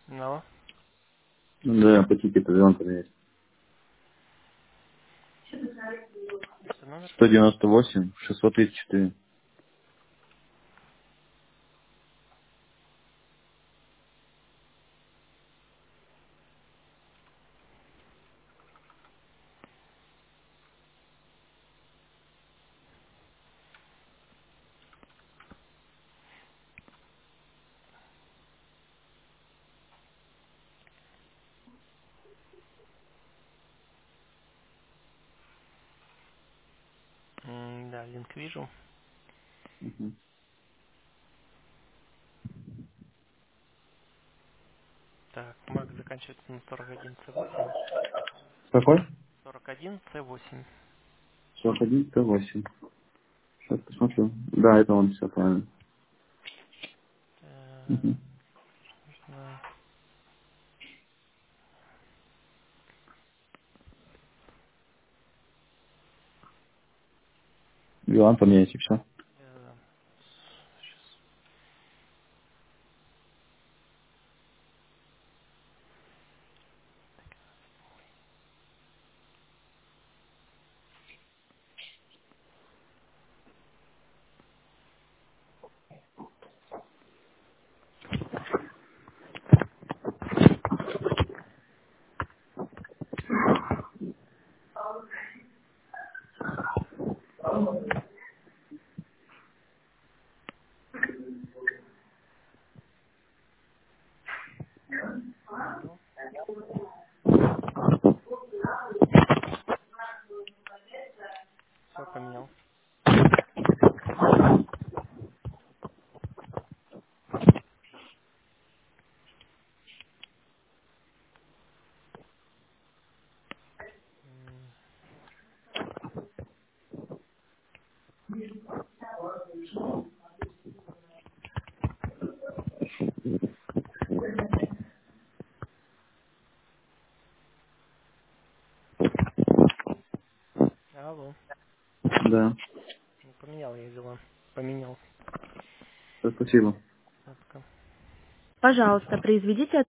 Ну, Да, по тикету звон поменять. что номер? 198, 634. Да, линк вижу. Так, марк заканчивается на 41C8. Какой? 41C8. 41, 108. Сейчас посмотрю. Да, это он, все правильно. Угу. Нужно... Билан поменяйте, все. Сейчас. Алло. Все, поменял. Алло. Да. Ну, поменял я дела. Поменял. Спасибо. Пока. Пожалуйста, произведите